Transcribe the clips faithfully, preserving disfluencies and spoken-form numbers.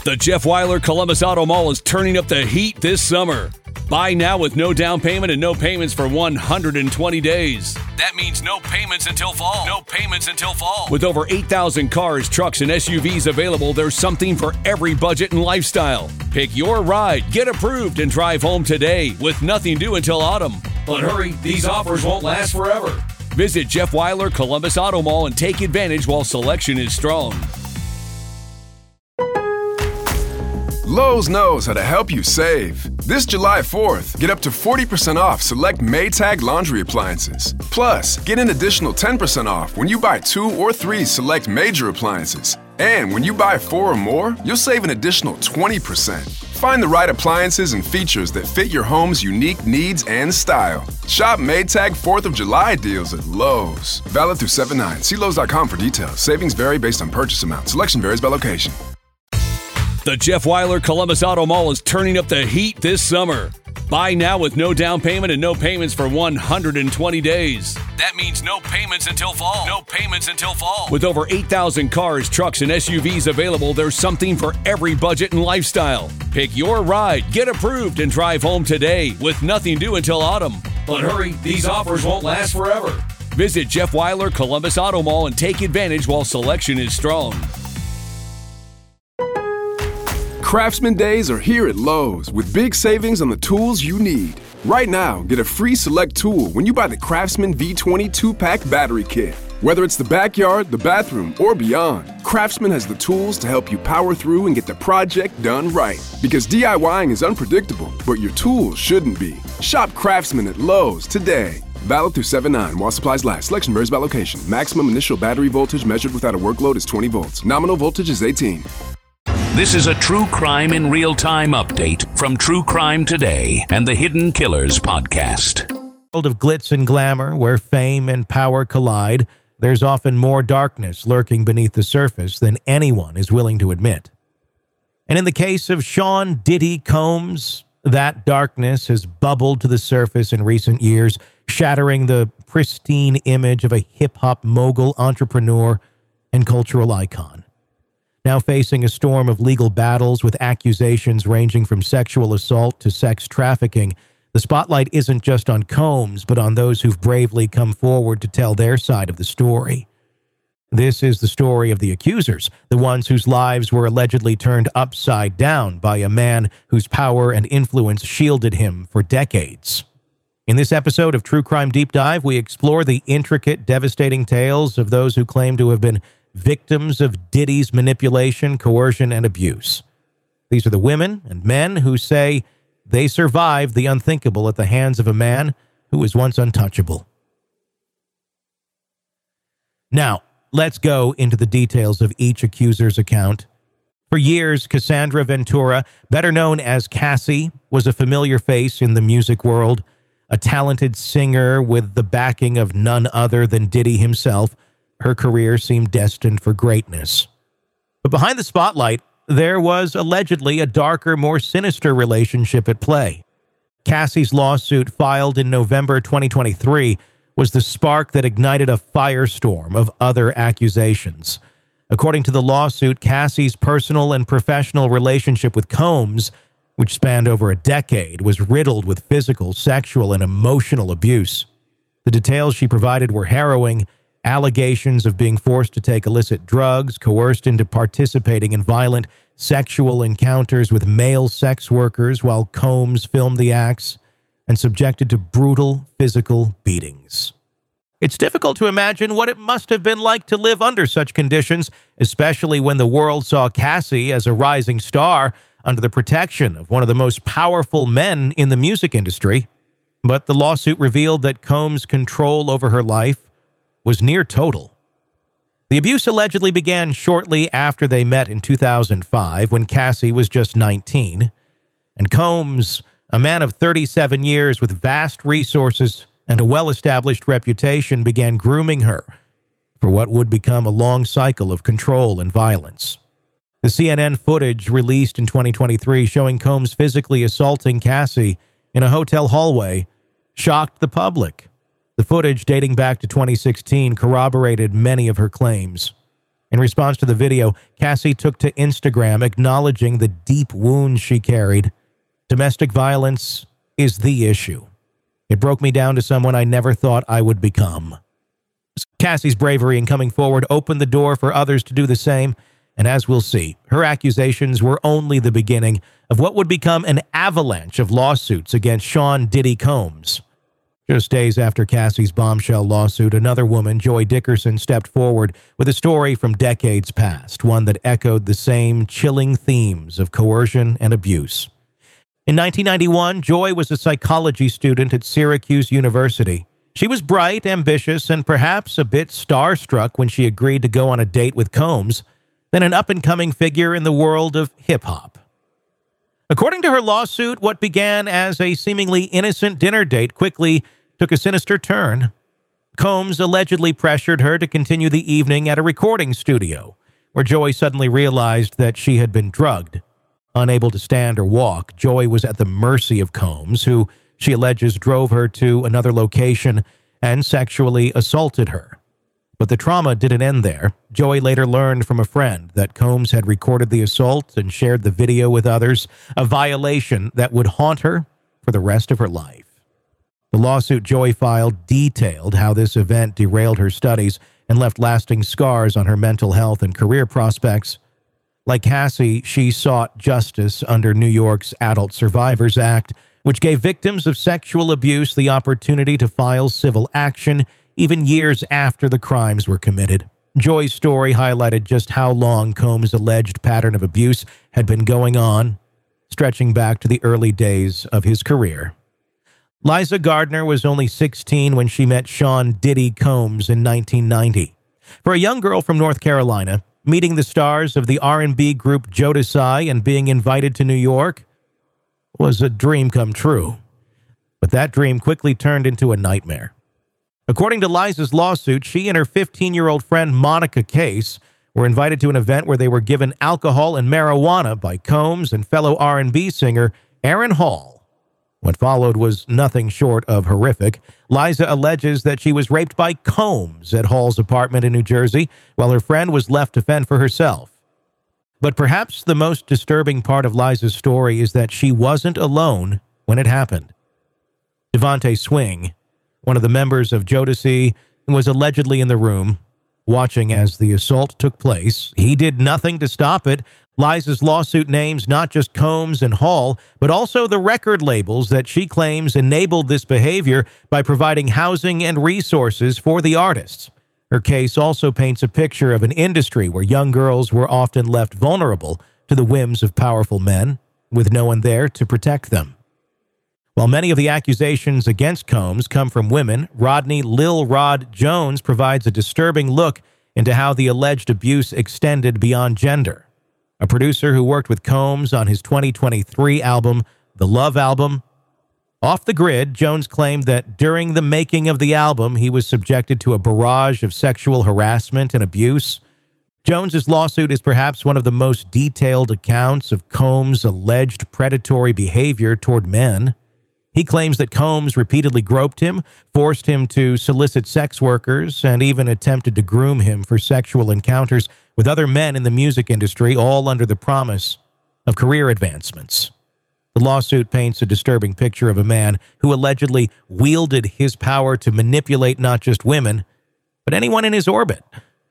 The Jeff Weiler Columbus Auto Mall is turning up the heat this summer. Buy now with no down payment and no payments for one hundred twenty days. That means no payments until fall. No payments until fall. With over eight thousand cars, trucks, and S U Vs available, there's something for every budget and lifestyle. Pick your ride, get approved, and drive home today with nothing due until autumn. But hurry, these offers won't last forever. Visit Jeff Weiler Columbus Auto Mall and take advantage while selection is strong. Lowe's knows how to help you save. This July fourth, get up to forty percent off select Maytag laundry appliances. Plus, get an additional ten percent off when you buy two or three select major appliances. And when you buy four or more, you'll save an additional twenty percent. Find the right appliances and features that fit your home's unique needs and style. Shop Maytag fourth of July deals at Lowe's. Valid through seven nine. See Lowe's dot com for details. Savings vary based on purchase amount. Selection varies by location. The Jeff Weiler Columbus Auto Mall is turning up the heat this summer. Buy now with no down payment and no payments for one hundred twenty days. That means no payments until fall. No payments until fall. With over eight thousand cars, trucks, and S U Vs available, there's something for every budget and lifestyle. Pick your ride, get approved, and drive home today with nothing due until autumn. But hurry, these offers won't last forever. Visit Jeff Weiler Columbus Auto Mall and take advantage while selection is strong. Craftsman Days are here at Lowe's with big savings on the tools you need. Right now, get a free select tool when you buy the Craftsman V twenty two-pack battery kit. Whether it's the backyard, the bathroom, or beyond, Craftsman has the tools to help you power through and get the project done right. Because DIYing is unpredictable, but your tools shouldn't be. Shop Craftsman at Lowe's today. Valid through seven nine while supplies last. Selection varies by location. Maximum initial battery voltage measured without a workload is twenty volts. Nominal voltage is eighteen. This is a True Crime in Real Time update from True Crime Today and the Hidden Killers podcast. World of glitz and glamour, where fame and power collide, there's often more darkness lurking beneath the surface than anyone is willing to admit. And in the case of Sean Diddy Combs, that darkness has bubbled to the surface in recent years, shattering the pristine image of a hip-hop mogul, entrepreneur, and cultural icon. Now facing a storm of legal battles with accusations ranging from sexual assault to sex trafficking, the spotlight isn't just on Combs, but on those who've bravely come forward to tell their side of the story. This is the story of the accusers, the ones whose lives were allegedly turned upside down by a man whose power and influence shielded him for decades. In this episode of True Crime Deep Dive, we explore the intricate, devastating tales of those who claim to have been victims of Diddy's manipulation, coercion, and abuse. These are the women and men who say they survived the unthinkable at the hands of a man who was once untouchable. Now, let's go into the details of each accuser's account. For years, Cassandra Ventura, better known as Cassie, was a familiar face in the music world, a talented singer with the backing of none other than Diddy himself. Her career seemed destined for greatness. But behind the spotlight, there was allegedly a darker, more sinister relationship at play. Cassie's lawsuit, filed in November twenty twenty-three, was the spark that ignited a firestorm of other accusations. According to the lawsuit, Cassie's personal and professional relationship with Combs, which spanned over a decade, was riddled with physical, sexual, and emotional abuse. The details she provided were harrowing. Allegations of being forced to take illicit drugs, coerced into participating in violent sexual encounters with male sex workers while Combs filmed the acts, and subjected to brutal physical beatings. It's difficult to imagine what it must have been like to live under such conditions, especially when the world saw Cassie as a rising star under the protection of one of the most powerful men in the music industry. But the lawsuit revealed that Combs' control over her life was near total. The abuse allegedly began shortly after they met in two thousand five, when Cassie was just nineteen, and Combs, a man of thirty-seven years with vast resources and a well-established reputation, began grooming her for what would become a long cycle of control and violence. The C N N footage released in twenty twenty-three showing Combs physically assaulting Cassie in a hotel hallway shocked the public. The footage, dating back to twenty sixteen, corroborated many of her claims. In response to the video, Cassie took to Instagram acknowledging the deep wounds she carried. Domestic violence is the issue. It broke me down to someone I never thought I would become. Cassie's bravery in coming forward opened the door for others to do the same, and as we'll see, her accusations were only the beginning of what would become an avalanche of lawsuits against Sean Diddy Combs. Just days after Cassie's bombshell lawsuit, another woman, Joy Dickerson, stepped forward with a story from decades past, one that echoed the same chilling themes of coercion and abuse. In nineteen ninety-one, Joy was a psychology student at Syracuse University. She was bright, ambitious, and perhaps a bit starstruck when she agreed to go on a date with Combs, then an up-and-coming figure in the world of hip-hop. According to her lawsuit, what began as a seemingly innocent dinner date quickly took a sinister turn. Combs allegedly pressured her to continue the evening at a recording studio, where Joy suddenly realized that she had been drugged. Unable to stand or walk, Joy was at the mercy of Combs, who, she alleges, drove her to another location and sexually assaulted her. But the trauma didn't end there. Joy later learned from a friend that Combs had recorded the assault and shared the video with others, a violation that would haunt her for the rest of her life. The lawsuit Joy filed detailed how this event derailed her studies and left lasting scars on her mental health and career prospects. Like Cassie, she sought justice under New York's Adult Survivors Act, which gave victims of sexual abuse the opportunity to file civil action even years after the crimes were committed. Joy's story highlighted just how long Combs' alleged pattern of abuse had been going on, stretching back to the early days of his career. Liza Gardner was only sixteen when she met Sean Diddy Combs in nineteen ninety. For a young girl from North Carolina, meeting the stars of the R and B group Jodeci and being invited to New York was a dream come true. But that dream quickly turned into a nightmare. According to Liza's lawsuit, she and her fifteen-year-old friend Monica Case were invited to an event where they were given alcohol and marijuana by Combs and fellow R and B singer Aaron Hall. What followed was nothing short of horrific. Liza alleges that she was raped by Combs at Hall's apartment in New Jersey, while her friend was left to fend for herself. But perhaps the most disturbing part of Liza's story is that she wasn't alone when it happened. Devontae Swing, one of the members of Jodeci, was allegedly in the room, watching as the assault took place. He did nothing to stop it. Liza's lawsuit names not just Combs and Hall, but also the record labels that she claims enabled this behavior by providing housing and resources for the artists. Her case also paints a picture of an industry where young girls were often left vulnerable to the whims of powerful men, with no one there to protect them. While many of the accusations against Combs come from women, Rodney Lil Rod Jones provides a disturbing look into how the alleged abuse extended beyond gender. A producer who worked with Combs on his twenty twenty-three album, The Love Album. Off the grid, Jones claimed that during the making of the album, he was subjected to a barrage of sexual harassment and abuse. Jones's lawsuit is perhaps one of the most detailed accounts of Combs' alleged predatory behavior toward men. He claims that Combs repeatedly groped him, forced him to solicit sex workers, and even attempted to groom him for sexual encounters with other men in the music industry, all under the promise of career advancements. The lawsuit paints a disturbing picture of a man who allegedly wielded his power to manipulate not just women, but anyone in his orbit.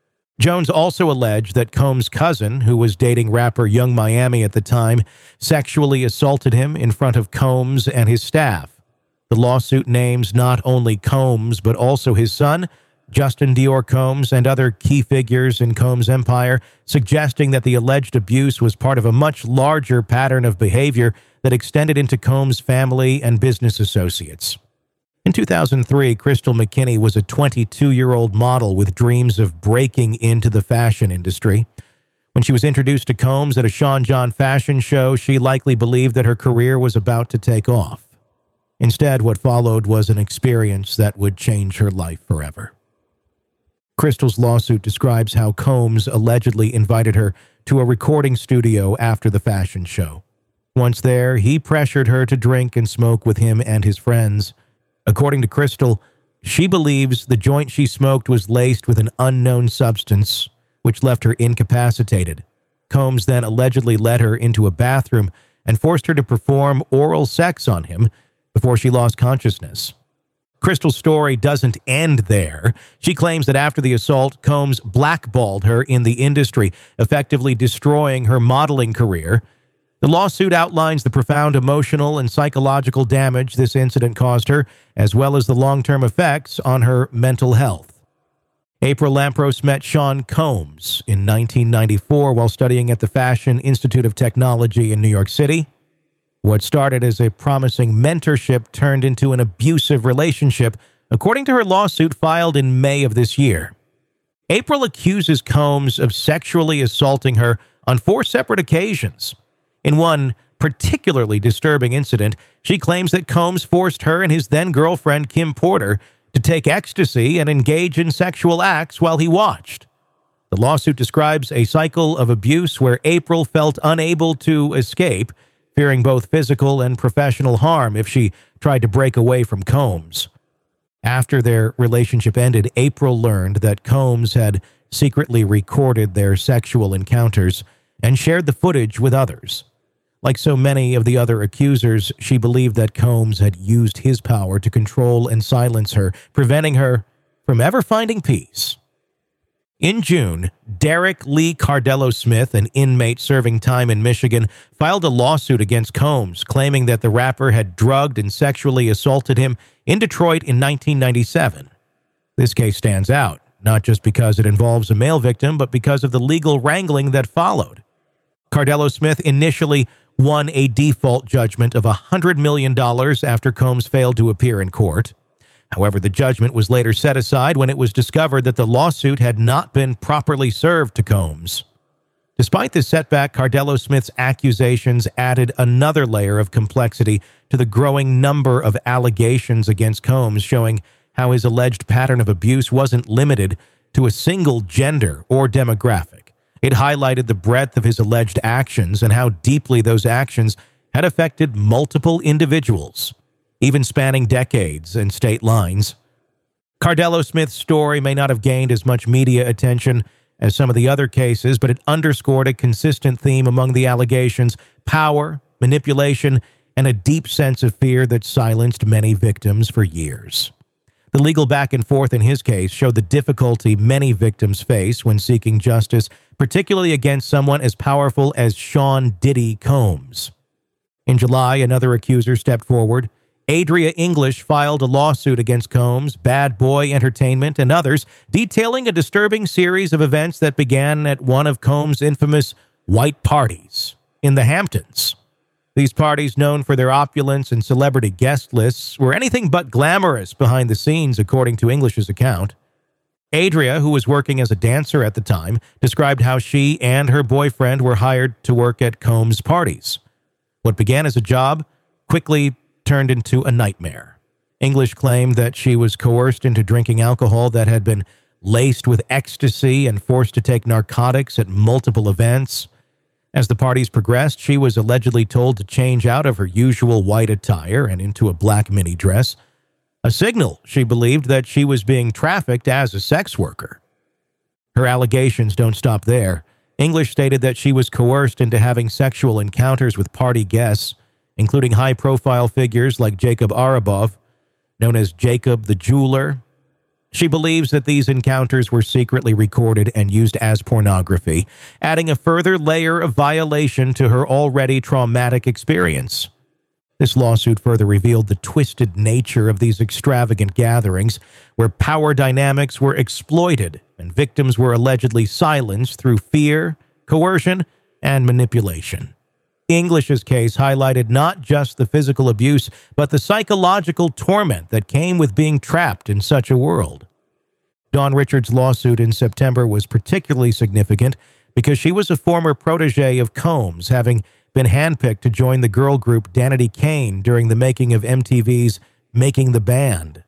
Jones also alleged that Combs' cousin, who was dating rapper Young Miami at the time, sexually assaulted him in front of Combs and his staff. The lawsuit names not only Combs, but also his son, Justin Dior Combs, and other key figures in Combs' empire, suggesting that the alleged abuse was part of a much larger pattern of behavior that extended into Combs' family and business associates. In two thousand three, Crystal McKinney was a twenty-two-year-old model with dreams of breaking into the fashion industry. When she was introduced to Combs at a Sean John fashion show, she likely believed that her career was about to take off. Instead, what followed was an experience that would change her life forever. Crystal's lawsuit describes how Combs allegedly invited her to a recording studio after the fashion show. Once there, he pressured her to drink and smoke with him and his friends. According to Crystal, she believes the joint she smoked was laced with an unknown substance, which left her incapacitated. Combs then allegedly led her into a bathroom and forced her to perform oral sex on him before she lost consciousness. Crystal's story doesn't end there. She claims that after the assault, Combs blackballed her in the industry, effectively destroying her modeling career. The lawsuit outlines the profound emotional and psychological damage this incident caused her, as well as the long-term effects on her mental health. April Lampros met Sean Combs in nineteen ninety-four while studying at the Fashion Institute of Technology in New York City. What started as a promising mentorship turned into an abusive relationship, according to her lawsuit filed in May of this year. April accuses Combs of sexually assaulting her on four separate occasions. In one particularly disturbing incident, she claims that Combs forced her and his then-girlfriend Kim Porter to take ecstasy and engage in sexual acts while he watched. The lawsuit describes a cycle of abuse where April felt unable to escape, fearing both physical and professional harm if she tried to break away from Combs. After their relationship ended, April learned that Combs had secretly recorded their sexual encounters and shared the footage with others. Like so many of the other accusers, she believed that Combs had used his power to control and silence her, preventing her from ever finding peace. In June, Derek Lee Cardello Smith, an inmate serving time in Michigan, filed a lawsuit against Combs, claiming that the rapper had drugged and sexually assaulted him in Detroit in nineteen ninety-seven. This case stands out, not just because it involves a male victim, but because of the legal wrangling that followed. Cardello Smith initially won a default judgment of one hundred million dollars after Combs failed to appear in court. However, the judgment was later set aside when it was discovered that the lawsuit had not been properly served to Combs. Despite this setback, Cardello Smith's accusations added another layer of complexity to the growing number of allegations against Combs, showing how his alleged pattern of abuse wasn't limited to a single gender or demographic. It highlighted the breadth of his alleged actions and how deeply those actions had affected multiple individuals, even spanning decades and state lines. Cardello Smith's story may not have gained as much media attention as some of the other cases, but it underscored a consistent theme among the allegations: power, manipulation, and a deep sense of fear that silenced many victims for years. The legal back and forth in his case showed the difficulty many victims face when seeking justice, particularly against someone as powerful as Sean Diddy Combs. In July, another accuser stepped forward. Adria English filed a lawsuit against Combs, Bad Boy Entertainment, and others, detailing a disturbing series of events that began at one of Combs' infamous white parties in the Hamptons. These parties, known for their opulence and celebrity guest lists, were anything but glamorous behind the scenes, according to English's account. Adria, who was working as a dancer at the time, described how she and her boyfriend were hired to work at Combs' parties. What began as a job quickly turned into a nightmare. English claimed that she was coerced into drinking alcohol that had been laced with ecstasy and forced to take narcotics at multiple events. As the parties progressed, she was allegedly told to change out of her usual white attire and into a black mini dress, a signal, she believed, that she was being trafficked as a sex worker. Her allegations don't stop there. English stated that she was coerced into having sexual encounters with party guests, including high-profile figures like Jacob Arabov, known as Jacob the Jeweler. She believes that these encounters were secretly recorded and used as pornography, adding a further layer of violation to her already traumatic experience. This lawsuit further revealed the twisted nature of these extravagant gatherings, where power dynamics were exploited and victims were allegedly silenced through fear, coercion, and manipulation. English's case highlighted not just the physical abuse, but the psychological torment that came with being trapped in such a world. Dawn Richards' lawsuit in September was particularly significant because she was a former protege of Combs, having been handpicked to join the girl group Danity Kane during the making of M T V's Making the Band.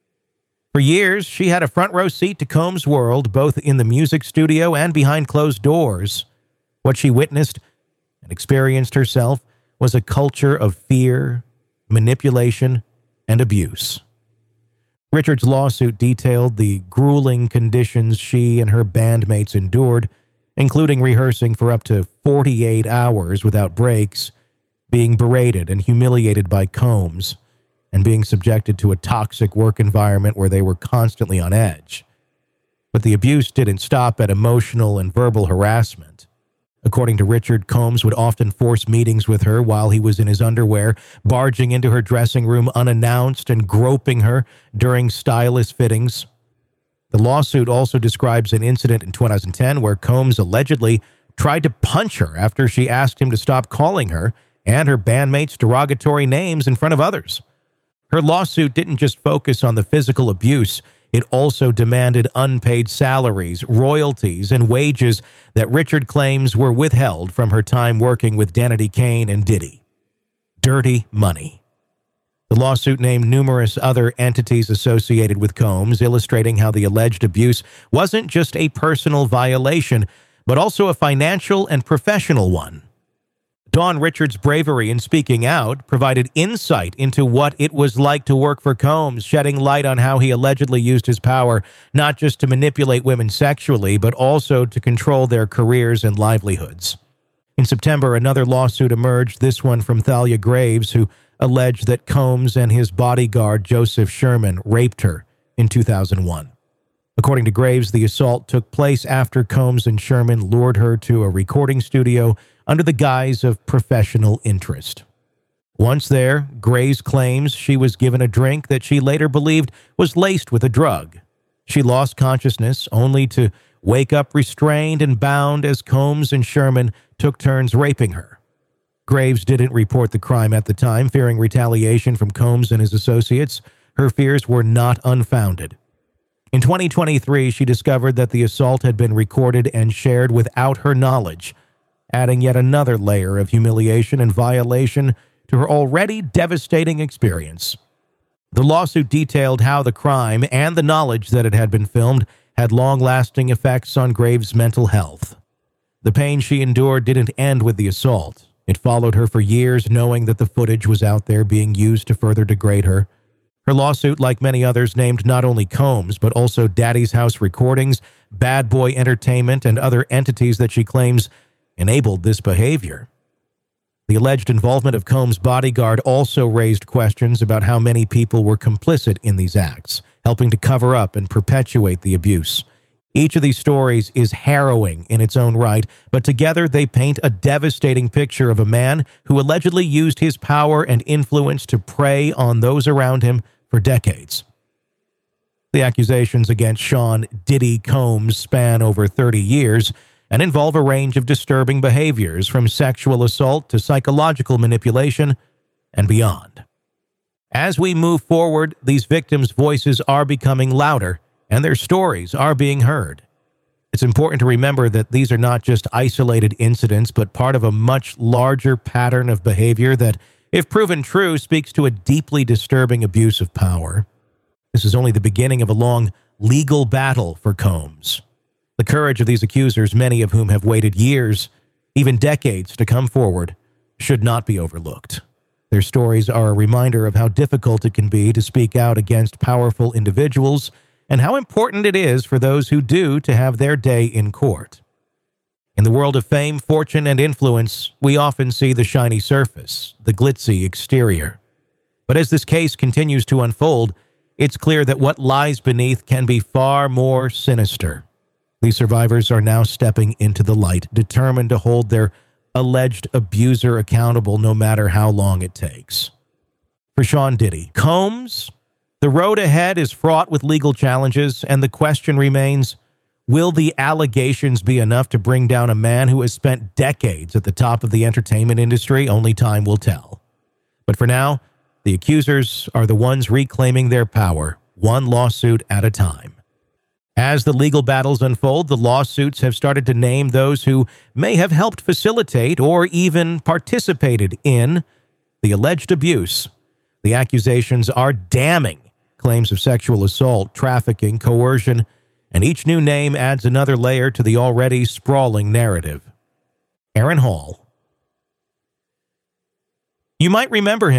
For years, she had a front-row seat to Combs' world, both in the music studio and behind closed doors. What she witnessed and experienced herself was a culture of fear, manipulation, and abuse. Richard's lawsuit detailed the grueling conditions she and her bandmates endured, including rehearsing for up to forty-eight hours without breaks, being berated and humiliated by Combs, and being subjected to a toxic work environment where they were constantly on edge. But the abuse didn't stop at emotional and verbal harassment. According to Richard, Combs would often force meetings with her while he was in his underwear, barging into her dressing room unannounced and groping her during stylist fittings. The lawsuit also describes an incident in two thousand ten where Combs allegedly tried to punch her after she asked him to stop calling her and her bandmates derogatory names in front of others. Her lawsuit didn't just focus on the physical abuse. It also demanded unpaid salaries, royalties, and wages that Richard claims were withheld from her time working with Danity Kane and Diddy. Dirty money. The lawsuit named numerous other entities associated with Combs, illustrating how the alleged abuse wasn't just a personal violation, but also a financial and professional one. Dawn Richards' bravery in speaking out provided insight into what it was like to work for Combs, shedding light on how he allegedly used his power not just to manipulate women sexually, but also to control their careers and livelihoods. In September, another lawsuit emerged, this one from Thalia Graves, who alleged that Combs and his bodyguard, Joseph Sherman, raped her in two thousand one. According to Graves, the assault took place after Combs and Sherman lured her to a recording studio under the guise of professional interest. Once there, Graves claims she was given a drink that she later believed was laced with a drug. She lost consciousness, only to wake up restrained and bound as Combs and Sherman took turns raping her. Graves didn't report the crime at the time, fearing retaliation from Combs and his associates. Her fears were not unfounded. In twenty twenty-three, she discovered that the assault had been recorded and shared without her knowledge, adding yet another layer of humiliation and violation to her already devastating experience. The lawsuit detailed how the crime and the knowledge that it had been filmed had long-lasting effects on Graves' mental health. The pain she endured didn't end with the assault. It followed her for years, knowing that the footage was out there being used to further degrade her. Her lawsuit, like many others, named not only Combs, but also Daddy's House Recordings, Bad Boy Entertainment, and other entities that she claims enabled this behavior. The alleged involvement of Combs' bodyguard also raised questions about how many people were complicit in these acts, helping to cover up and perpetuate the abuse. Each of these stories is harrowing in its own right, but together they paint a devastating picture of a man who allegedly used his power and influence to prey on those around him for decades. The accusations against Sean Diddy Combs span over thirty years and involve a range of disturbing behaviors, from sexual assault to psychological manipulation and beyond. As we move forward, these victims' voices are becoming louder and their stories are being heard. It's important to remember that these are not just isolated incidents, but part of a much larger pattern of behavior that, if proven true, speaks to a deeply disturbing abuse of power. This is only the beginning of a long legal battle for Combs. The courage of these accusers, many of whom have waited years, even decades, to come forward, should not be overlooked. Their stories are a reminder of how difficult it can be to speak out against powerful individuals and how important it is for those who do to have their day in court. In the world of fame, fortune, and influence, we often see the shiny surface, the glitzy exterior. But as this case continues to unfold, it's clear that what lies beneath can be far more sinister. These survivors are now stepping into the light, determined to hold their alleged abuser accountable no matter how long it takes. For Sean Diddy Combs, the road ahead is fraught with legal challenges, and the question remains, will the allegations be enough to bring down a man who has spent decades at the top of the entertainment industry? Only time will tell. But for now, the accusers are the ones reclaiming their power, one lawsuit at a time. As the legal battles unfold, the lawsuits have started to name those who may have helped facilitate or even participated in the alleged abuse. The accusations are damning: claims of sexual assault, trafficking, coercion, and each new name adds another layer to the already sprawling narrative. Aaron Hall. You might remember him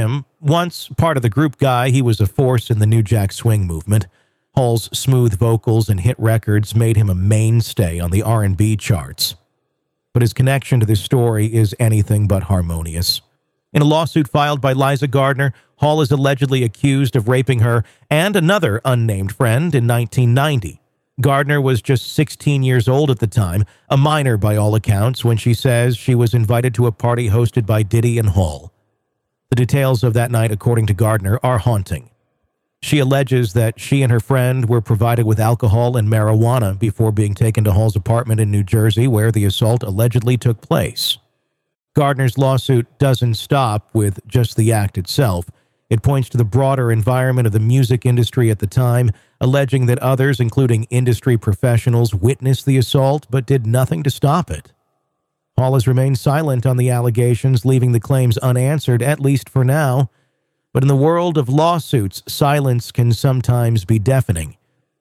once part of the group guy, he was a force in the New Jack Swing movement. Hall's smooth vocals and hit records made him a mainstay on the R and B charts. But his connection to this story is anything but harmonious. In a lawsuit filed by Liza Gardner, Hall is allegedly accused of raping her and another unnamed friend in nineteen ninety. Gardner was just sixteen years old at the time, a minor by all accounts, when she says she was invited to a party hosted by Diddy and Hall. The details of that night, according to Gardner, are haunting. She alleges that she and her friend were provided with alcohol and marijuana before being taken to Hall's apartment in New Jersey, where the assault allegedly took place. Gardner's lawsuit doesn't stop with just the act itself. It points to the broader environment of the music industry at the time, alleging that others, including industry professionals, witnessed the assault but did nothing to stop it. Hall has remained silent on the allegations, leaving the claims unanswered, at least for now. But in the world of lawsuits, silence can sometimes be deafening.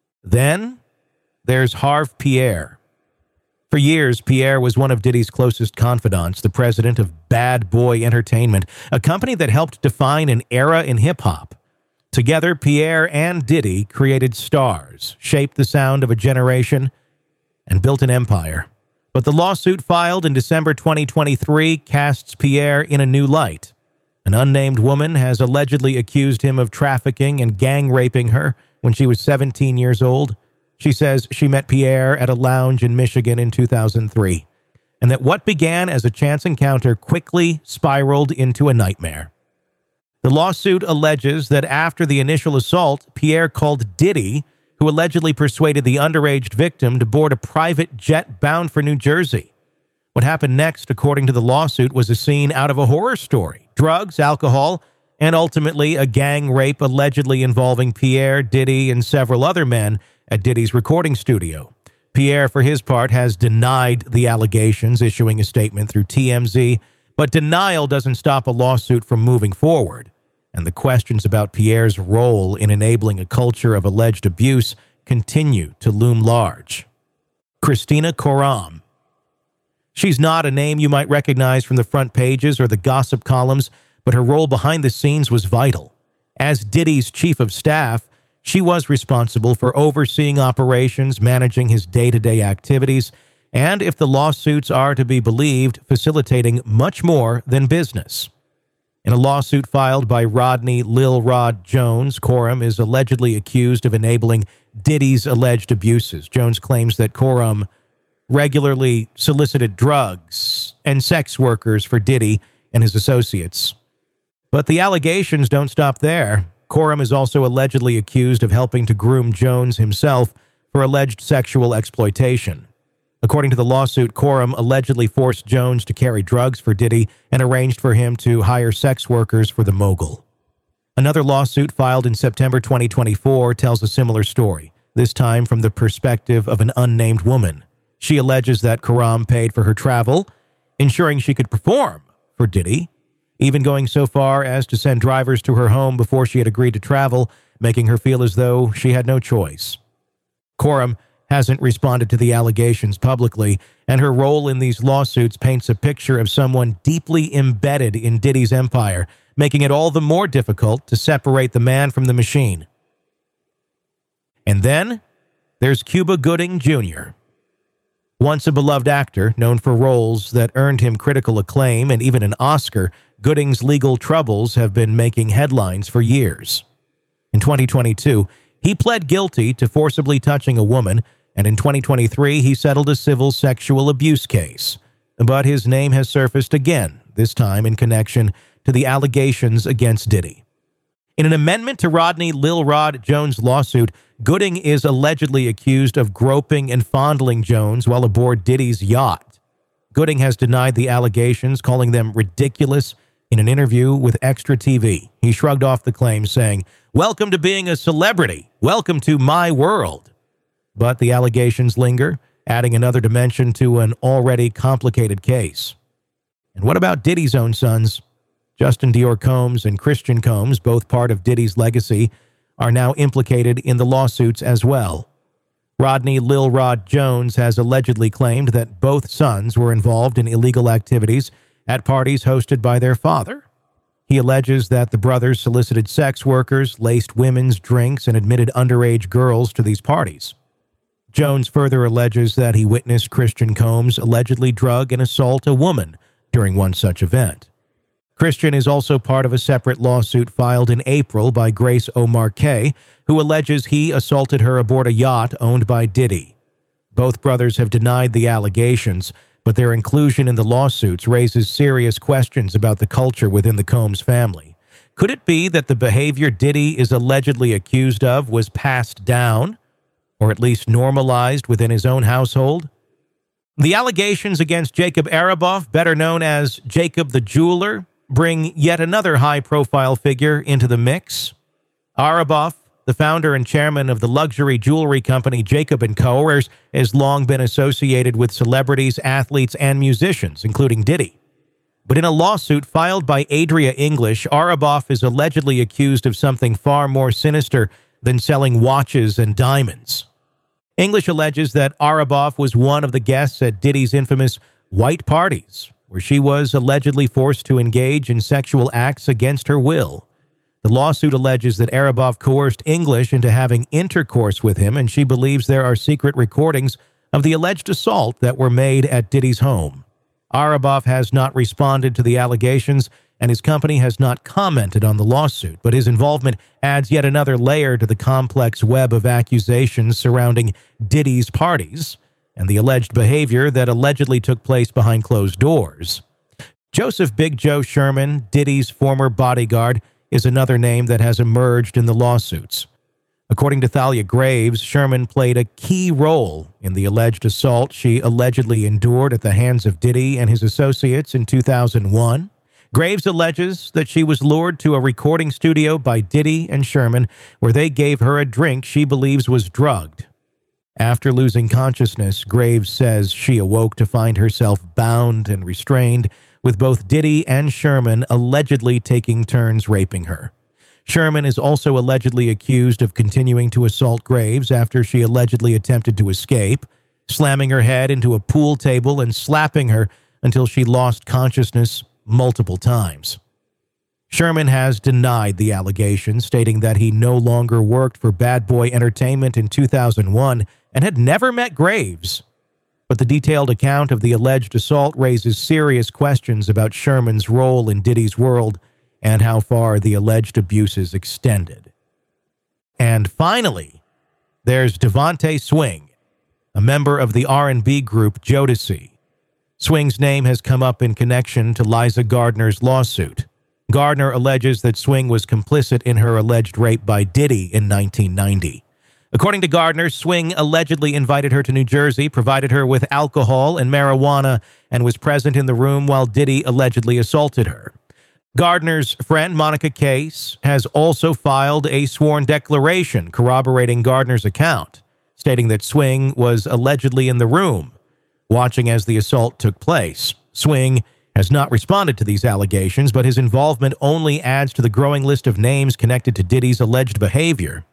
Then there's Harve Pierre. For years, Pierre was one of Diddy's closest confidants, the president of Bad Boy Entertainment, a company that helped define an era in hip-hop. Together, Pierre and Diddy created stars, shaped the sound of a generation, and built an empire. But the lawsuit filed in December twenty twenty-three casts Pierre in a new light. An unnamed woman has allegedly accused him of trafficking and gang raping her when she was seventeen years old. She says she met Pierre at a lounge in Michigan in two thousand three, and that what began as a chance encounter quickly spiraled into a nightmare. The lawsuit alleges that after the initial assault, Pierre called Diddy, who allegedly persuaded the underage victim to board a private jet bound for New Jersey. What happened next, according to the lawsuit, was a scene out of a horror story: drugs, alcohol, and ultimately a gang rape allegedly involving Pierre, Diddy, and several other men at Diddy's recording studio. Pierre, for his part, has denied the allegations, issuing a statement through T M Z, but denial doesn't stop a lawsuit from moving forward, and the questions about Pierre's role in enabling a culture of alleged abuse continue to loom large. Christina Koram. She's not a name you might recognize from the front pages or the gossip columns, but her role behind the scenes was vital. As Diddy's chief of staff, she was responsible for overseeing operations, managing his day-to-day activities, and, if the lawsuits are to be believed, facilitating much more than business. In a lawsuit filed by Rodney Lil Rod Jones, Koram is allegedly accused of enabling Diddy's alleged abuses. Jones claims that Koram regularly solicited drugs and sex workers for Diddy and his associates. But the allegations don't stop there. Koram is also allegedly accused of helping to groom Jones himself for alleged sexual exploitation. According to the lawsuit, Koram allegedly forced Jones to carry drugs for Diddy and arranged for him to hire sex workers for the mogul. Another lawsuit filed in September twenty twenty-four tells a similar story, this time from the perspective of an unnamed woman. She alleges that Koram paid for her travel, ensuring she could perform for Diddy, even going so far as to send drivers to her home before she had agreed to travel, making her feel as though she had no choice. Koram hasn't responded to the allegations publicly, and her role in these lawsuits paints a picture of someone deeply embedded in Diddy's empire, making it all the more difficult to separate the man from the machine. And then there's Cuba Gooding Junior Once a beloved actor, known for roles that earned him critical acclaim and even an Oscar, Gooding's legal troubles have been making headlines for years. In twenty twenty-two, he pled guilty to forcibly touching a woman, and in twenty twenty-three, he settled a civil sexual abuse case. But his name has surfaced again, this time in connection to the allegations against Diddy. In an amendment to Rodney Lil Rod Jones' lawsuit, Gooding is allegedly accused of groping and fondling Jones while aboard Diddy's yacht. Gooding has denied the allegations, calling them ridiculous. In an interview with Extra T V, he shrugged off the claims, saying, "Welcome to being a celebrity. Welcome to my world." But the allegations linger, adding another dimension to an already complicated case. And what about Diddy's own sons? Justin Dior Combs and Christian Combs, both part of Diddy's legacy, are now implicated in the lawsuits as well. Rodney Lil Rod Jones has allegedly claimed that both sons were involved in illegal activities at parties hosted by their father. He He alleges that the brothers solicited sex workers, laced women's drinks, and admitted underage girls to these parties. Jones further alleges that he witnessed Christian Combs allegedly drug and assault a woman during one such event. Christian is also part of a separate lawsuit filed in April by Grace O'Marquet, who alleges he assaulted her aboard a yacht owned by Diddy. Both brothers have denied the allegations, but their inclusion in the lawsuits raises serious questions about the culture within the Combs family. Could it be that the behavior Diddy is allegedly accused of was passed down, or at least normalized within his own household? The allegations against Jacob Araboff, better known as Jacob the Jeweler, bring yet another high-profile figure into the mix. Araboff, the founder and chairman of the luxury jewelry company Jacob and Co., has long been associated with celebrities, athletes, and musicians, including Diddy. But in a lawsuit filed by Adria English, Araboff is allegedly accused of something far more sinister than selling watches and diamonds. English alleges that Araboff was one of the guests at Diddy's infamous white parties, where she was allegedly forced to engage in sexual acts against her will. The lawsuit alleges that Araboff coerced English into having intercourse with him, and she believes there are secret recordings of the alleged assault that were made at Diddy's home. Araboff has not responded to the allegations, and his company has not commented on the lawsuit, but his involvement adds yet another layer to the complex web of accusations surrounding Diddy's parties and the alleged behavior that allegedly took place behind closed doors. Joseph Big Joe Sherman, Diddy's former bodyguard, is another name that has emerged in the lawsuits. According to Thalia Graves, Sherman played a key role in the alleged assault she allegedly endured at the hands of Diddy and his associates in two thousand one. Graves alleges that she was lured to a recording studio by Diddy and Sherman, where they gave her a drink she believes was drugged. After losing consciousness, Graves says she awoke to find herself bound and restrained, with both Diddy and Sherman allegedly taking turns raping her. Sherman is also allegedly accused of continuing to assault Graves after she allegedly attempted to escape, slamming her head into a pool table and slapping her until she lost consciousness multiple times. Sherman has denied the allegations, stating that he no longer worked for Bad Boy Entertainment in two thousand one and had never met Graves. But the detailed account of the alleged assault raises serious questions about Sherman's role in Diddy's world and how far the alleged abuses extended. And finally, there's Devontae Swing, a member of the R and B group Jodeci. Swing's name has come up in connection to Liza Gardner's lawsuit. Gardner alleges that Swing was complicit in her alleged rape by Diddy in nineteen ninety. According to Gardner, Swing allegedly invited her to New Jersey, provided her with alcohol and marijuana, and was present in the room while Diddy allegedly assaulted her. Gardner's friend, Monica Case, has also filed a sworn declaration corroborating Gardner's account, stating that Swing was allegedly in the room, watching as the assault took place. Swing has not responded to these allegations, but his involvement only adds to the growing list of names connected to Diddy's alleged behavior.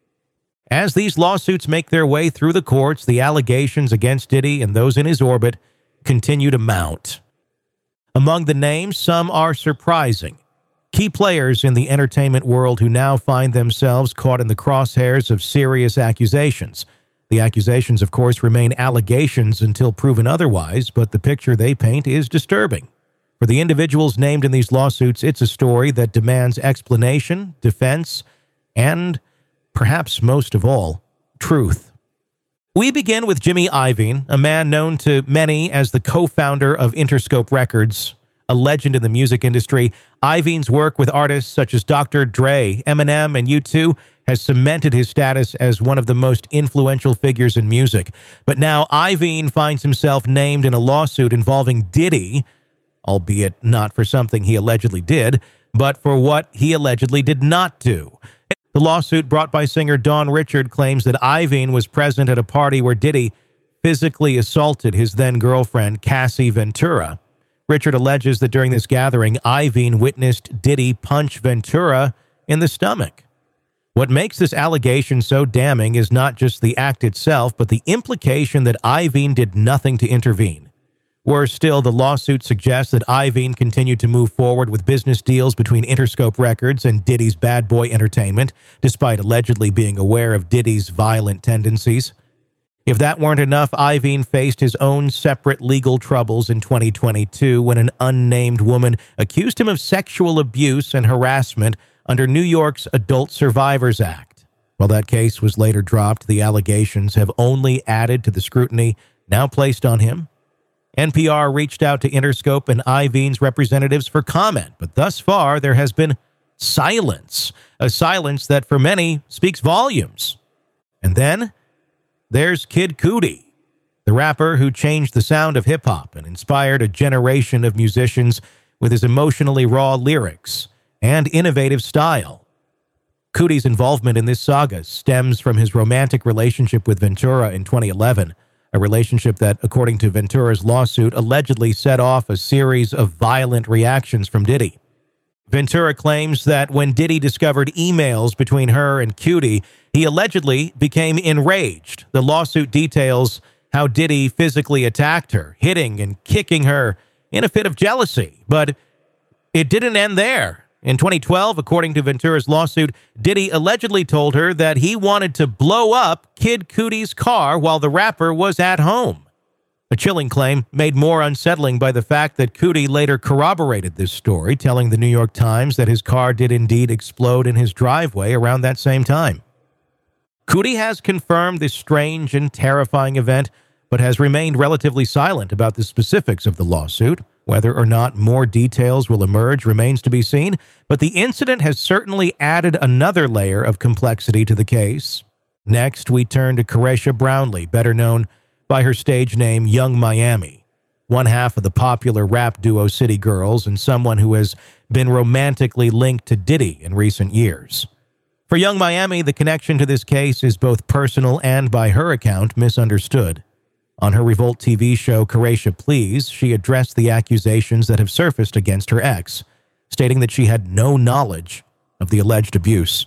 As these lawsuits make their way through the courts, the allegations against Diddy and those in his orbit continue to mount. Among the names, some are surprising. Key players in the entertainment world who now find themselves caught in the crosshairs of serious accusations. The accusations, of course, remain allegations until proven otherwise, but the picture they paint is disturbing. For the individuals named in these lawsuits, it's a story that demands explanation, defense, and, perhaps most of all, truth. We begin with Jimmy Iovine, a man known to many as the co-founder of Interscope Records, a legend in the music industry. Iovine's work with artists such as Doctor Dre, Eminem, and U two has cemented his status as one of the most influential figures in music. But now Iovine finds himself named in a lawsuit involving Diddy, albeit not for something he allegedly did, but for what he allegedly did not do. The lawsuit brought by singer Dawn Richard claims that Iovine was present at a party where Diddy physically assaulted his then-girlfriend, Cassie Ventura. Richard alleges that during this gathering, Iovine witnessed Diddy punch Ventura in the stomach. What makes this allegation so damning is not just the act itself, but the implication that Iovine did nothing to intervene. Worse still, the lawsuit suggests that Iveen continued to move forward with business deals between Interscope Records and Diddy's Bad Boy Entertainment, despite allegedly being aware of Diddy's violent tendencies. If that weren't enough, Iveen faced his own separate legal troubles in twenty twenty-two when an unnamed woman accused him of sexual abuse and harassment under New York's Adult Survivors Act. While that case was later dropped, the allegations have only added to the scrutiny now placed on him. N P R reached out to Interscope and Iveen's representatives for comment, but thus far there has been silence, a silence that for many speaks volumes. And then there's Kid Cudi, the rapper who changed the sound of hip-hop and inspired a generation of musicians with his emotionally raw lyrics and innovative style. Cudi's involvement in this saga stems from his romantic relationship with Ventura in twenty eleven, a relationship that, according to Ventura's lawsuit, allegedly set off a series of violent reactions from Diddy. Ventura claims that when Diddy discovered emails between her and Cudi, he allegedly became enraged. The lawsuit details how Diddy physically attacked her, hitting and kicking her in a fit of jealousy. But it didn't end there. In twenty twelve, according to Ventura's lawsuit, Diddy allegedly told her that he wanted to blow up Kid Cudi's car while the rapper was at home. A chilling claim made more unsettling by the fact that Cudi later corroborated this story, telling the New York Times that his car did indeed explode in his driveway around that same time. Cudi has confirmed this strange and terrifying event, but has remained relatively silent about the specifics of the lawsuit. Whether or not more details will emerge remains to be seen, but the incident has certainly added another layer of complexity to the case. Next, we turn to Qureisha Brownlee, better known by her stage name Young Miami, one half of the popular rap duo City Girls and someone who has been romantically linked to Diddy in recent years. For Young Miami, the connection to this case is both personal and, by her account, misunderstood. On her Revolt T V show, Qureisha Please, she addressed the accusations that have surfaced against her ex, stating that she had no knowledge of the alleged abuse.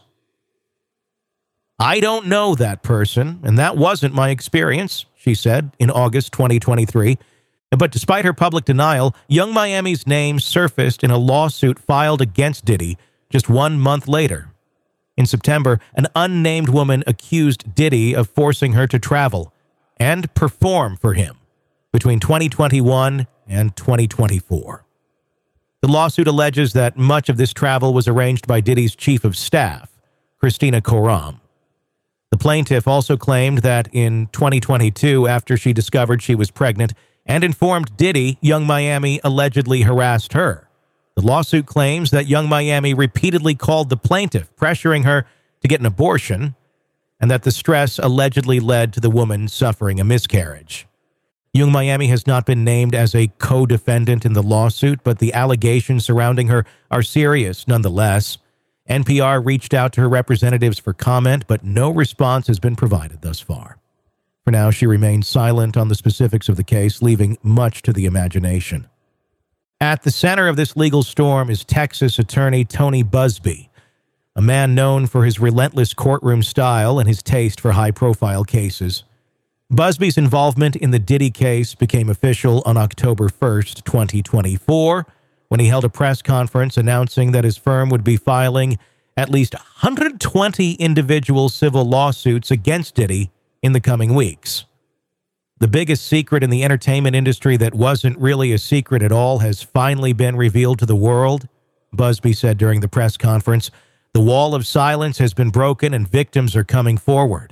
"I don't know that person, and that wasn't my experience," she said in August twenty twenty-three. But despite her public denial, Young Miami's name surfaced in a lawsuit filed against Diddy just one month later. In September, an unnamed woman accused Diddy of forcing her to travel and perform for him between twenty twenty-one and twenty twenty-four. The lawsuit alleges that much of this travel was arranged by Diddy's chief of staff, Christina Koram. The plaintiff also claimed that in twenty twenty-two, after she discovered she was pregnant and informed Diddy, Young Miami allegedly harassed her. The lawsuit claims that Young Miami repeatedly called the plaintiff, pressuring her to get an abortion, and that the stress allegedly led to the woman suffering a miscarriage. Young Miami has not been named as a co-defendant in the lawsuit, but the allegations surrounding her are serious nonetheless. N P R reached out to her representatives for comment, but no response has been provided thus far. For now, she remains silent on the specifics of the case, leaving much to the imagination. At the center of this legal storm is Texas attorney Tony Buzbee, a man known for his relentless courtroom style and his taste for high-profile cases. Busby's involvement in the Diddy case became official on October first, twenty twenty-four, when he held a press conference announcing that his firm would be filing at least one hundred twenty individual civil lawsuits against Diddy in the coming weeks. The biggest secret in the entertainment industry that wasn't really a secret at all has finally been revealed to the world, Busbee said during the press conference. The wall of silence has been broken and victims are coming forward.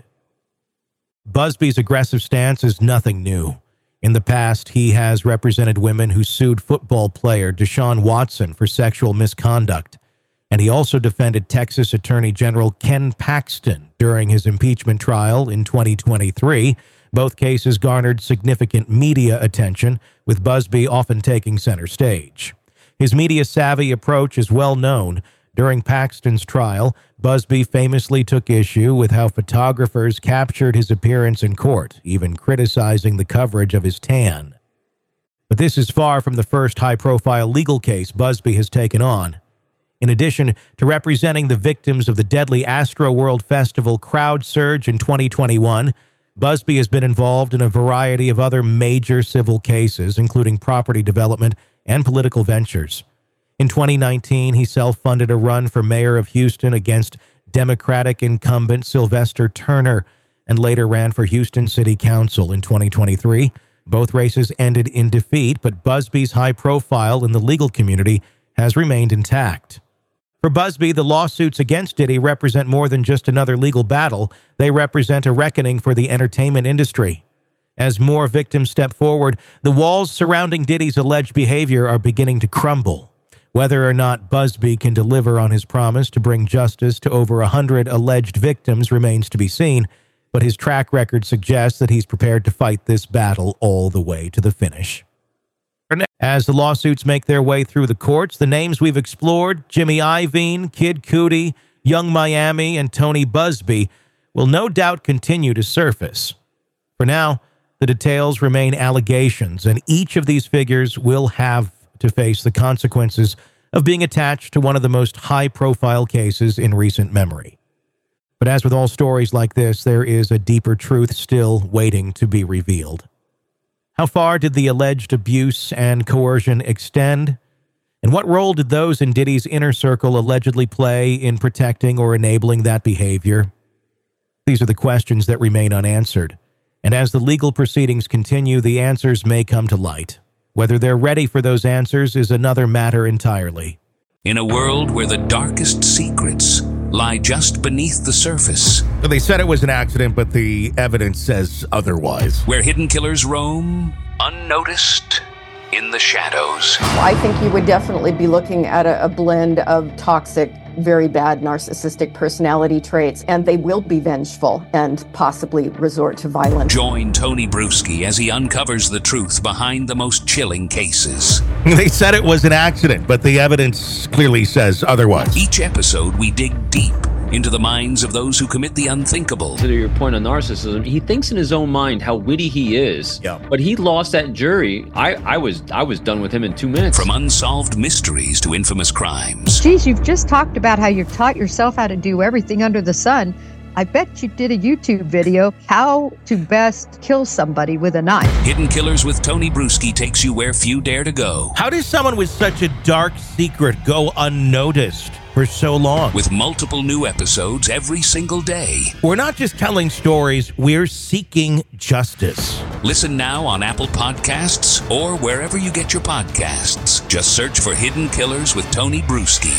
Busby's aggressive stance is nothing new. In the past, he has represented women who sued football player Deshaun Watson for sexual misconduct, and he also defended Texas Attorney General Ken Paxton during his impeachment trial in twenty twenty-three. Both cases garnered significant media attention, with Busbee often taking center stage. His media-savvy approach is well known. During Paxton's trial, Busbee famously took issue with how photographers captured his appearance in court, even criticizing the coverage of his tan. But this is far from the first high-profile legal case Busbee has taken on. In addition to representing the victims of the deadly Astroworld Festival crowd surge in twenty twenty-one, Busby has been involved in a variety of other major civil cases, including property development and political ventures. In twenty nineteen, he self-funded a run for mayor of Houston against Democratic incumbent Sylvester Turner, and later ran for Houston City Council in twenty twenty-three. Both races ended in defeat, but Busby's high profile in the legal community has remained intact. For Busby, the lawsuits against Diddy represent more than just another legal battle. They represent a reckoning for the entertainment industry. As more victims step forward, the walls surrounding Diddy's alleged behavior are beginning to crumble. Whether or not Busby can deliver on his promise to bring justice to over a hundred alleged victims remains to be seen, but his track record suggests that he's prepared to fight this battle all the way to the finish. As the lawsuits make their way through the courts, the names we've explored, Jimmy Iovine, Kid Cudi, Young Miami, and Tony Busby, will no doubt continue to surface. For now, the details remain allegations, and each of these figures will have to face the consequences of being attached to one of the most high-profile cases in recent memory. But as with all stories like this, there is a deeper truth still waiting to be revealed. How far did the alleged abuse and coercion extend? And what role did those in Diddy's inner circle allegedly play in protecting or enabling that behavior? These are the questions that remain unanswered. And as the legal proceedings continue, the answers may come to light. Whether they're ready for those answers is another matter entirely. In a world where the darkest secrets lie just beneath the surface. They said it was an accident, but the evidence says otherwise. Where hidden killers roam, unnoticed, in the shadows. I think you would definitely be looking at a, a blend of toxic, very bad narcissistic personality traits, and they will be vengeful and possibly resort to violence. Join Tony Bruschi as he uncovers the truth behind the most chilling cases. They said it was an accident, but the evidence clearly says otherwise. Each episode, we dig deep into the minds of those who commit the unthinkable. To your point on narcissism, he thinks in his own mind how witty he is. Yeah. But he lost that jury. I, I was I was done with him in two minutes. From unsolved mysteries to infamous crimes. Geez, you've just talked about how you've taught yourself how to do everything under the sun. I bet you did a YouTube video, how to best kill somebody with a knife. Hidden Killers with Tony Bruschi takes you where few dare to go. How does someone with such a dark secret go unnoticed for so long? With multiple new episodes every single day. We're not just telling stories, we're seeking justice. Listen now on Apple Podcasts or wherever you get your podcasts. Just search for Hidden Killers with Tony Bruschi.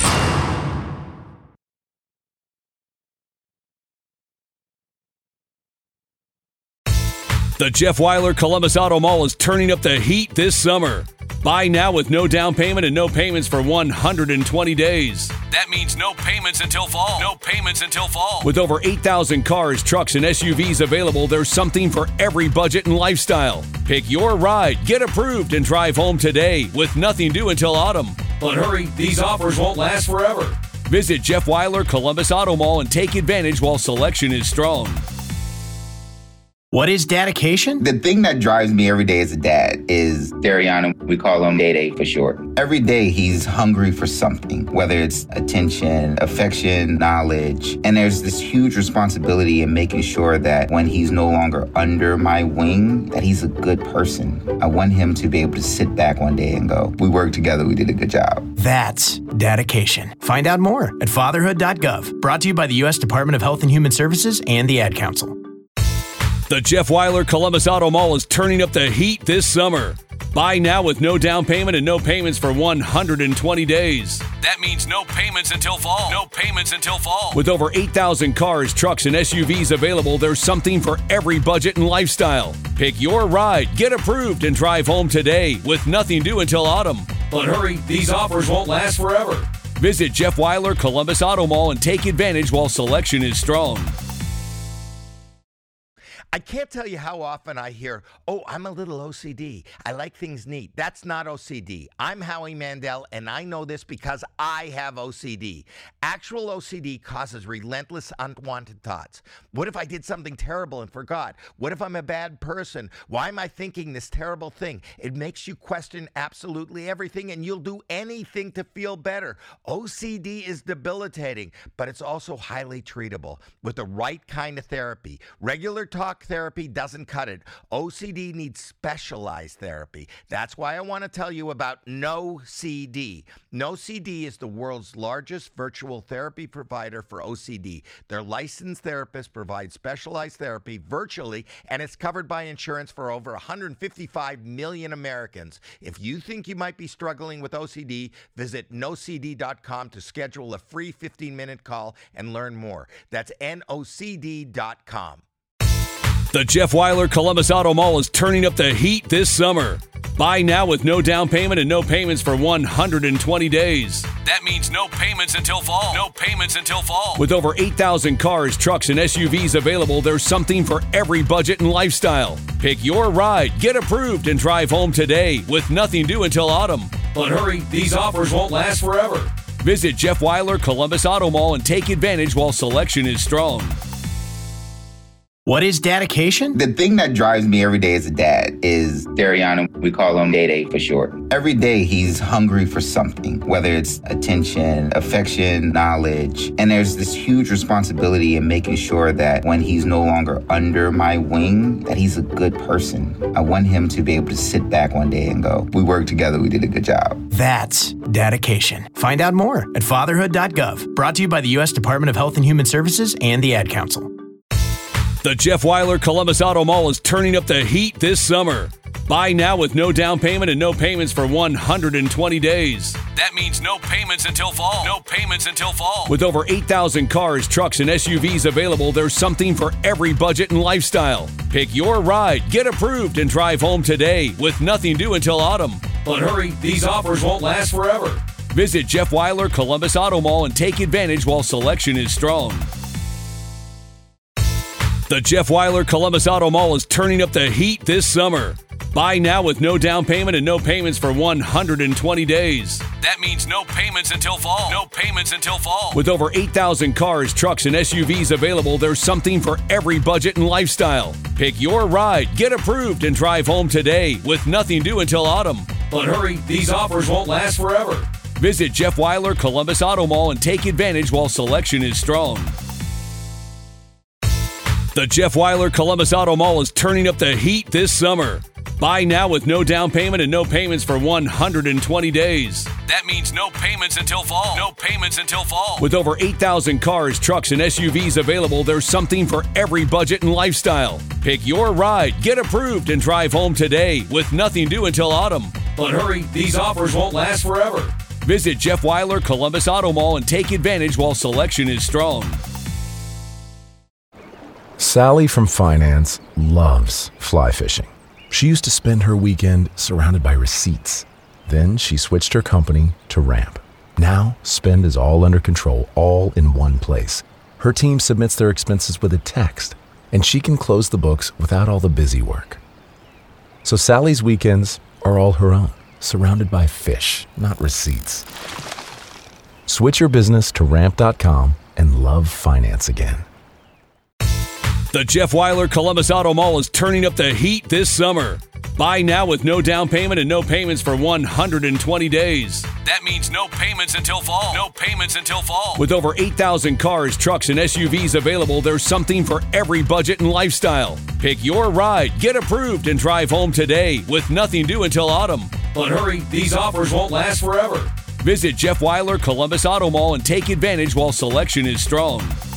The Jeff Wyler Columbus Auto Mall is turning up the heat this summer. Buy now with no down payment and no payments for one hundred twenty days. That means no payments until fall. No payments until fall. With over eight thousand cars, trucks, and S U Vs available, there's something for every budget and lifestyle. Pick your ride, get approved, and drive home today with nothing due until autumn. But hurry, these offers won't last forever. Visit Jeff Wyler Columbus Auto Mall and take advantage while selection is strong. What is dedication? The thing that drives me every day as a dad is Dariana. We call him Day Day for short. Every day he's hungry for something, whether it's attention, affection, knowledge. And there's this huge responsibility in making sure that when he's no longer under my wing, that he's a good person. I want him to be able to sit back one day and go, we worked together, we did a good job. That's dedication. Find out more at fatherhood dot gov. Brought to you by the U S Department of Health and Human Services and the Ad Council. The Jeff Wyler Columbus Auto Mall is turning up the heat this summer. Buy now with no down payment and no payments for one hundred twenty days. That means no payments until fall. No payments until fall. With over eight thousand cars, trucks, and S U Vs available, there's something for every budget and lifestyle. Pick your ride, get approved, and drive home today with nothing due until autumn. But hurry, these offers won't last forever. Visit Jeff Wyler Columbus Auto Mall and take advantage while selection is strong. I can't tell you how often I hear, oh, I'm a little O C D. I like things neat. That's not O C D. I'm Howie Mandel, and I know this because I have O C D. Actual O C D causes relentless, unwanted thoughts. What if I did something terrible and forgot? What if I'm a bad person? Why am I thinking this terrible thing? It makes you question absolutely everything, and you'll do anything to feel better. O C D is debilitating, but it's also highly treatable with the right kind of therapy. Regular talk talk therapy doesn't cut it. O C D needs specialized therapy. That's why I want to tell you about NoCD. NoCD is the world's largest virtual therapy provider for O C D. Their licensed therapists provide specialized therapy virtually, and it's covered by insurance for over one hundred fifty-five million Americans. If you think you might be struggling with O C D, visit no c d dot com to schedule a free fifteen-minute call and learn more. That's N O C D dot com. The Jeff Weiler Columbus Auto Mall is turning up the heat this summer. Buy now with no down payment and no payments for one hundred twenty days. That means no payments until fall. No payments until fall. With over eight thousand cars, trucks, and S U Vs available, there's something for every budget and lifestyle. Pick your ride, get approved, and drive home today with nothing due until autumn. But hurry, these offers won't last forever. Visit Jeff Weiler Columbus Auto Mall and take advantage while selection is strong. What is dedication? The thing that drives me every day as a dad is Dariana. We call him Day Day for short. Every day he's hungry for something, whether it's attention, affection, knowledge. And there's this huge responsibility in making sure that when he's no longer under my wing, that he's a good person. I want him to be able to sit back one day and go, we worked together, we did a good job. That's dedication. Find out more at fatherhood dot gov. Brought to you by the U S Department of Health and Human Services and the Ad Council. The Jeff Weiler Columbus Auto Mall is turning up the heat this summer. Buy now with no down payment and no payments for one hundred twenty days. That means no payments until fall. No payments until fall. With over eight thousand cars, trucks, and S U Vs available, there's something for every budget and lifestyle. Pick your ride, get approved, and drive home today with nothing due until autumn. But hurry, these offers won't last forever. Visit Jeff Weiler Columbus Auto Mall and take advantage while selection is strong. The Jeff Weiler Columbus Auto Mall is turning up the heat this summer. Buy now with no down payment and no payments for one hundred twenty days. That means no payments until fall. No payments until fall. With over eight thousand cars, trucks, and S U Vs available, there's something for every budget and lifestyle. Pick your ride, get approved, and drive home today with nothing due until autumn. But hurry, these offers won't last forever. Visit Jeff Weiler Columbus Auto Mall and take advantage while selection is strong. The Jeff Weiler Columbus Auto Mall is turning up the heat this summer. Buy now with no down payment and no payments for one hundred twenty days. That means no payments until fall. No payments until fall. With over eight thousand cars, trucks, and S U Vs available, there's something for every budget and lifestyle. Pick your ride, get approved, and drive home today with nothing due until autumn. But hurry, these offers won't last forever. Visit Jeff Weiler Columbus Auto Mall and take advantage while selection is strong. Sally from finance loves fly fishing. She used to spend her weekend surrounded by receipts. Then she switched her company to Ramp. Now, spend is all under control, all in one place. Her team submits their expenses with a text, and she can close the books without all the busy work. So Sally's weekends are all her own, surrounded by fish, not receipts. Switch your business to ramp dot com and love finance again. The Jeff Weiler Columbus Auto Mall is turning up the heat this summer. Buy now with no down payment and no payments for one hundred twenty days. That means no payments until fall. No payments until fall. With over eight thousand cars, trucks, and S U Vs available, there's something for every budget and lifestyle. Pick your ride, get approved, and drive home today with nothing due until autumn. But hurry, these offers won't last forever. Visit Jeff Weiler Columbus Auto Mall and take advantage while selection is strong.